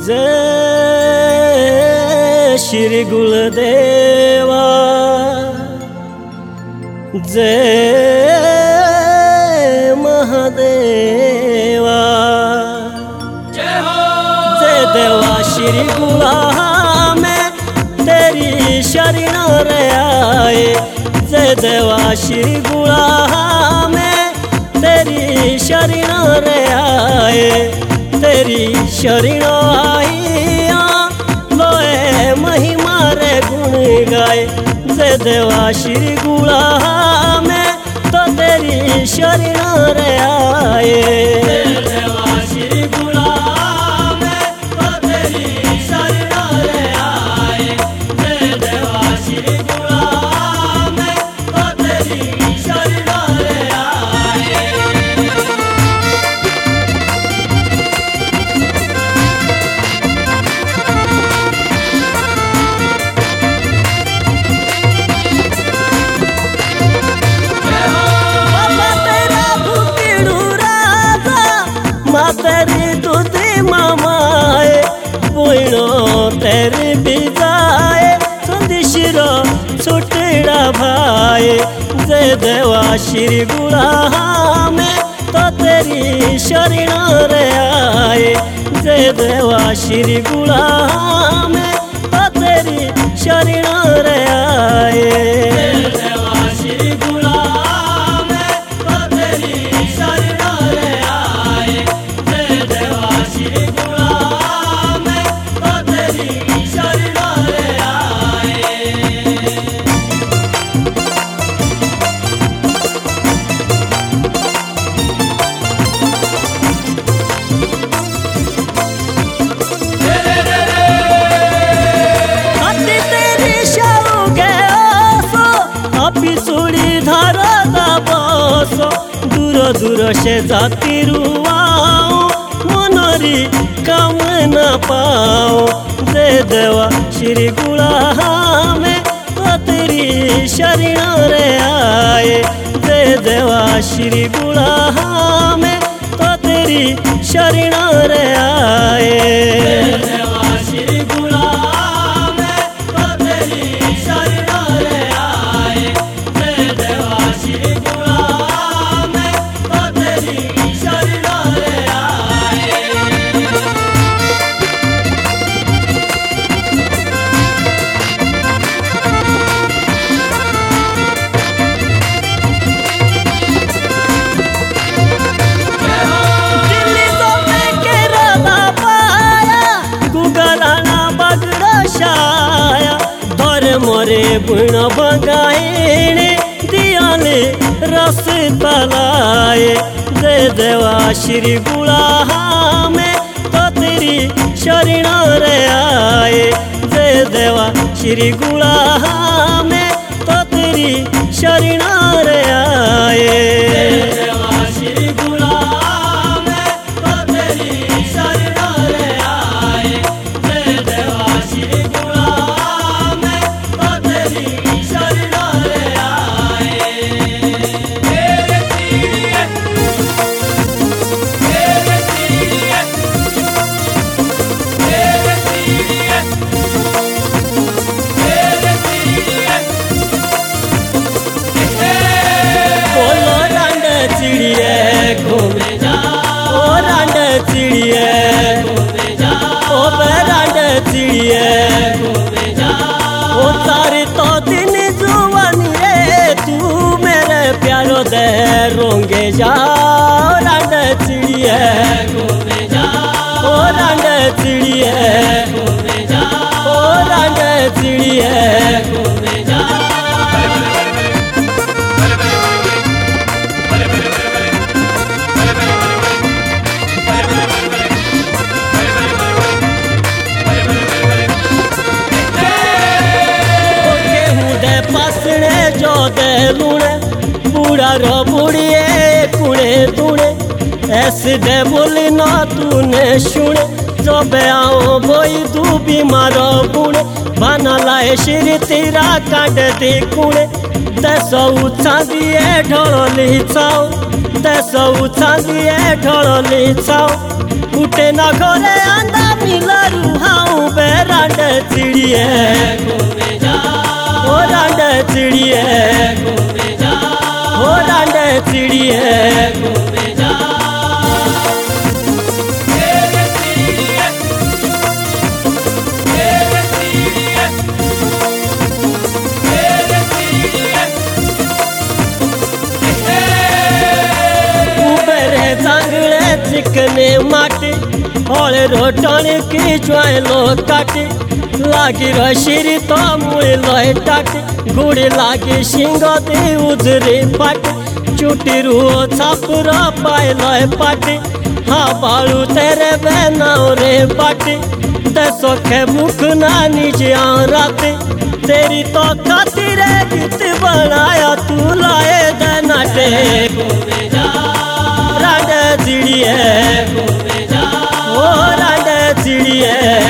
जय श्री गुलदेवा, जय महादेवा, जय देवा श्री गुला में तेरी शरण रे आए। जय देवा श्री गुला में तेरी शरण रे आए। तेरी शरण आइया लोए महिमा रे गुण गाए। जय देवा श्री गुला में तो तेरी शरण रे आए। जय देवा श्री गुला में तो तेरी शरण रे आए। जय देवा श्री गुला में तो तेरी शरण रे आए। तेरी दूधी मामाए पुणो तेरी बिजाए संदिशिरो छुटड़ा भाई। जय देवा श्री गुला में तो तेरी शरण रे आए। जय देवा श्री गुला में तो तेरी शरण रे आए। जय देवा श्री गुला में तो तेरी शरण रे आए। जय देवा श्री गुला में तो तेरी शरण रे आए। अति तेरी शाऊ गए अभी सुड़ी धारा बसो। दूर दूर से जाती रुआओ मनरी काम न पाओ। जय देवा श्री गुला में तो तेरी शरण रे आए। जय देवा श्री गुला में तो तेरी शरण रे आए। जय देवा श्री गुला में तो तेरी शरण रे आए। जय देवा श्री गुला में तो तेरी शरण रे आए। दिल्ली तो मैं के राधा पाया गुगलाना बगड़ा शाया। धर मोरे बुण बगाएने दियाले रस तलाए। जय देवा श्री गुला में तो तेरी शरण रे आए। जय देवा श्री गुला में तो तेरी शरण रे आए। जय देवा श्री गुला में तो तेरी शरण रे आए। जय देवा श्री गुला में तो तेरी शरण रे आए। तेरे तीरिये तेरे तीरिये तेरे तीरिये तेरे तीरिये। बोलो रांड चिड़िए घूमे जा। ओ रांड चिड़िए घूमे जा। ओ रांड चिड़िए घूमे जा। ओ तारी तो दिन जुवानी रे तू मेरे प्यारो दे रोंगे जा। ओ रांड चिड़िए घूमे जा। ओ रांड चिड़िए घूमे जा। ओ रांड चिड़िए घूमे जा। जो दे लूणे बूढ़ा रो बुढ़िए कुणे तुणे ऐसे दे बोली ना तूने सुने। जो बयाओ बोई तू बीमारो बुणे बना लाए श्री तेरा कांड दे कुणे। दसौ चांदिए ढोली छाओ। दसौ चांदिए ढोली छाओ। उठे ना घरे आंदा लरू हाऊ बे रांड चिड़िए ओ रांड चिड़िए ओ रांड चिड़िए चिकने माटी और रोटन की ज्वालो काटी लागी रशीरी तो मुई लय टाटी गुड़ी लागी शिंग दी उजरी पाटी चुटी रुओ छापुर पाए लय पाटी हाँ बालू तेरे बनाओ रे पाटी दसो के मुख ना नीचे राती तेरी तो खातिर गीत बनाया तू लाए दनाटे रांड चिड़िए ओ रांड चिड़िए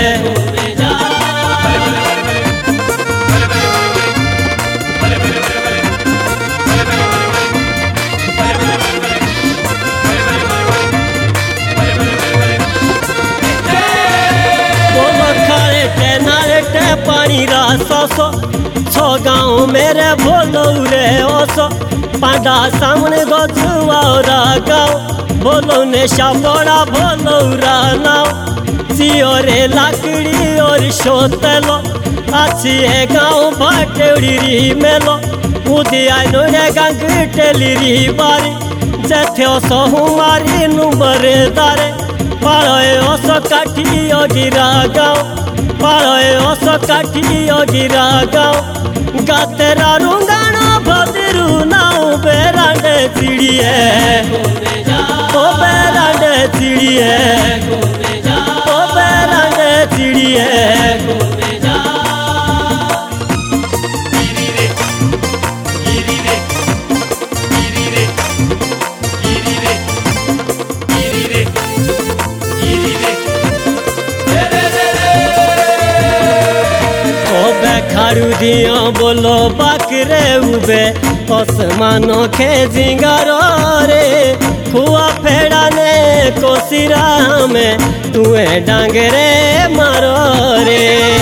पानी रा सो छो गाँव मेरे बोलो रे ओसो पांडा सामने गोजुआरा गाँव बोलो नेशा बड़ा बोलो रा नाव सियोरे लाकड़ी और शोतलो अच्छी है गाँव भाटेड़ी री मेलो उदिया नोड़े गंग टेली री बारी जथे ओसो हुमारी नुमरे दारे पाड़े ओसो काठी गिरा गाँव पाड़े ओसो काठी गिरा गाँव गातेरा रुंगाना भद्रू नाऊ बेरांड चिड़िए ओ बेरांड चिड़िए ओ बेरांड चिड़िए खारू दिया बोलो बाकरे उबे आसमानो के जिंगारो रे खुआ फेड़ा ने कोसिरा में तुए डांगरे मारो रे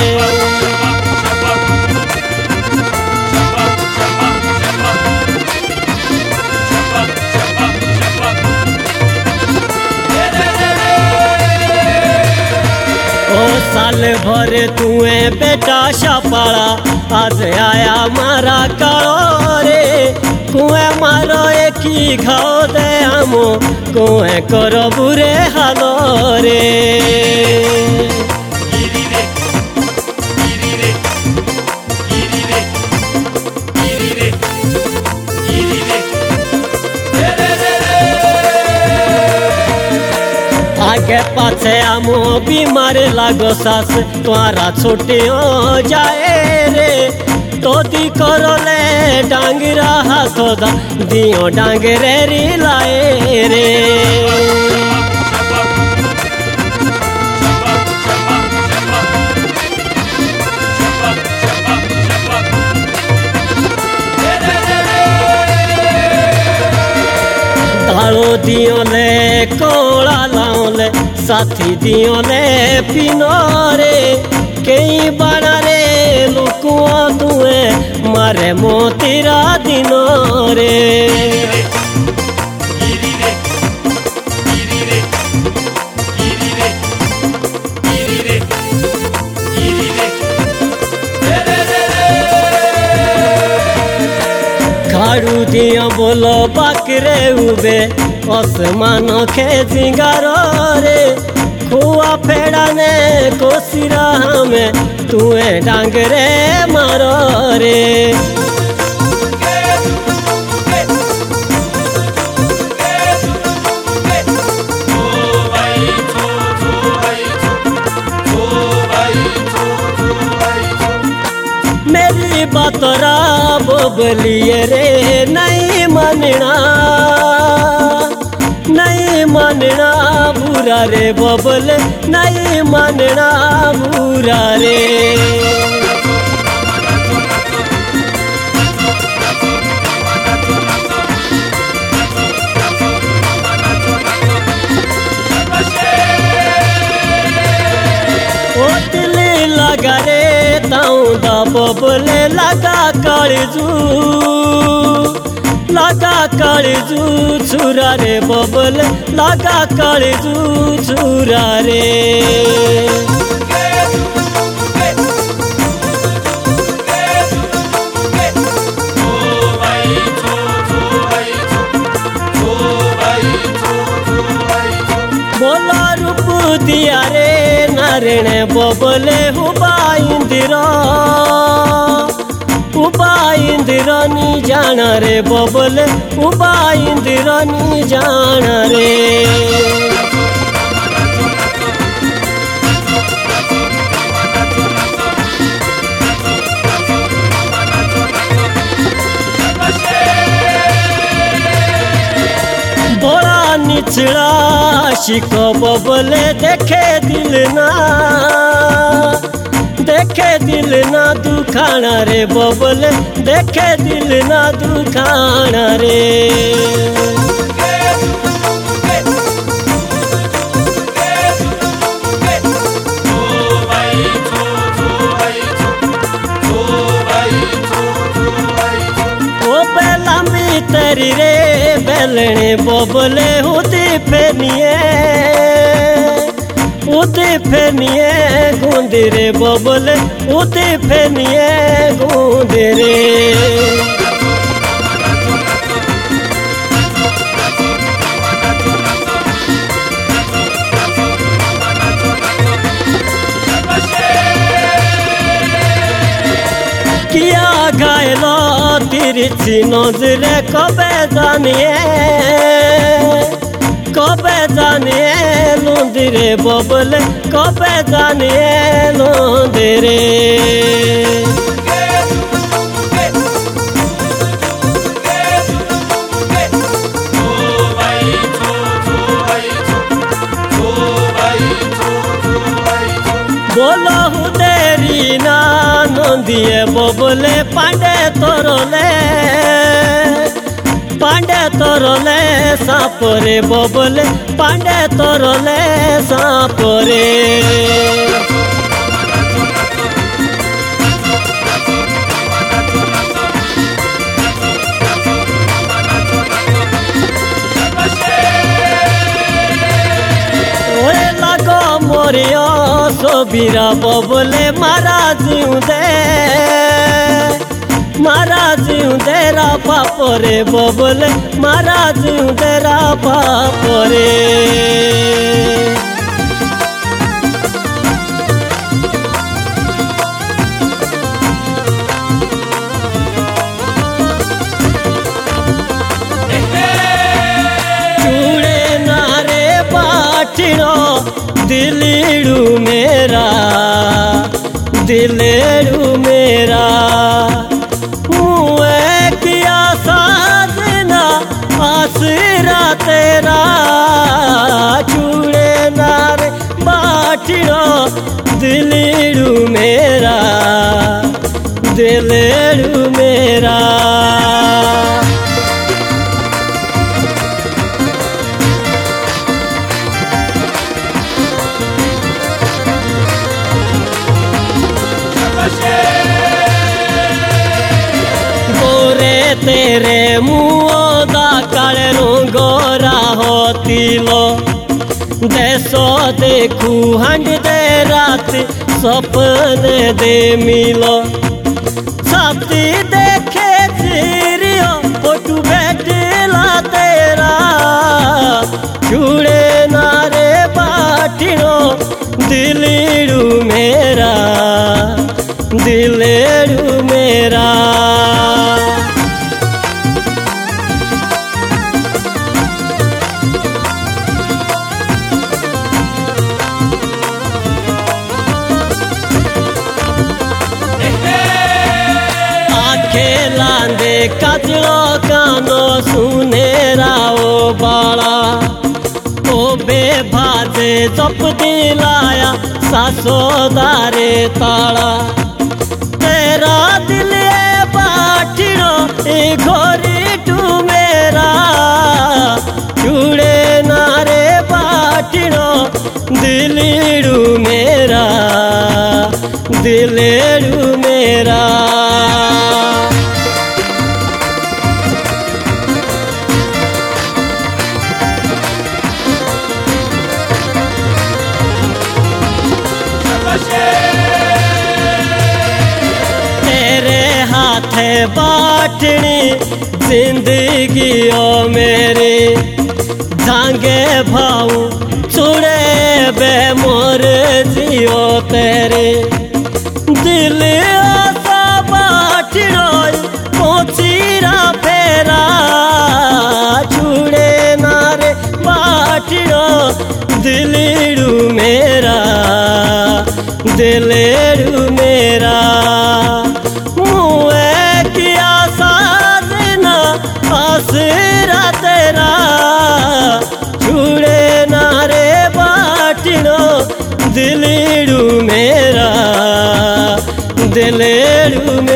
साल भर तुए बेटा शापाड़ा आज आया मारा कालो रे कुएं मारो एक ही खाओ दे हमो कुएं करो बुरे हालो रे आगे पाछे आमो बीमार लागो सास तुम्हारा छुट्टी हो जाए रे तो दी करो ले डांगरा हाथोदा दियो डांगरे री लाए रे तालो दियो ले कोला लाओ ले साथी दियो ले पिनो रे कई बाड़ा रे लुकुआ तुए मारे मोतीरा दिनो रे खाड़ू दिया बोलो बाकरे उबे आसमानो के जिंगारो रे खुआ फेड़ा ने कोसिरा में तुए डांगरे मारो रे मेरी बातरा बोबलिए रे नहीं मानना नहीं मानना बुरा रे बबल नहीं मानना बुरा रे लगारे ताऊ दा बबले लगा कालजू छुरा रे बबले लगा कालजू छुरा रे। बोला रूप दिया रे नारायण बबले हुबा इंदिरा नी जाना रे बबले हुबा इंदिरा नी जाना रे। बड़ा निचला शिको बबले देखे दिल ना दुखाना रे बबले देखे दिल ना दुखाना रे। ओ बेलामी तेरी रे बेलने बबले उदी फेनिए गूंदी रे बबले उदी फेनिए गूंदी रे। किया गायलो तिरछी नजरे कबे जानिए लूंदी रे बबले कबे जानिए लूंदी रे। बोलो हुदेरी ना नंदिए बबले पांडे तोरले सापरे बबले पांडे तोरले सापरे। ओए लगो मोरियो सोबीरा बबले मारा जीव तेरा पापरे बबले मारा जीव तेरा पापरे। चूड़े नारे बाटिनो दिलेड़ू मेरा किया साजना आसरा तेरा। चूड़े नारे बाटिनो दिलेड़ू मेरा। तेरे मुँह दा कालो गोरा होती लो देसो देखू हंड दे रात सपने दे मिलो छाती देखे चिरियो फोटू बैठला तेरा। चूड़े नारे बाटिनो दिलेड़ू मेरा। लांदे कजलो कानो सुनेरा ओ बाला ओ बेभाजे जप दिलाया सासो दारे ताला। तेरा दिल बाटिनो ए घोरी टू मेरा। चूड़े नारे बाटिनो दिलेड़ू दिलेड़ू मेरा। तेरे हाथे बाटनी जिंदगी ओ मेरी, जांगे भाऊ छुड़े बे मोर जियो तेरे। दिल आसा बाटनो पोचीरा फेरा, छुड़े नारे बाटनो दिलेड़ू मेरा, दिलेड़ू मेरा। मुए किया साजना आसरा तेरा, छुड़े नारे बाटनो दिलेड़ू मेरा, दिलेड़ू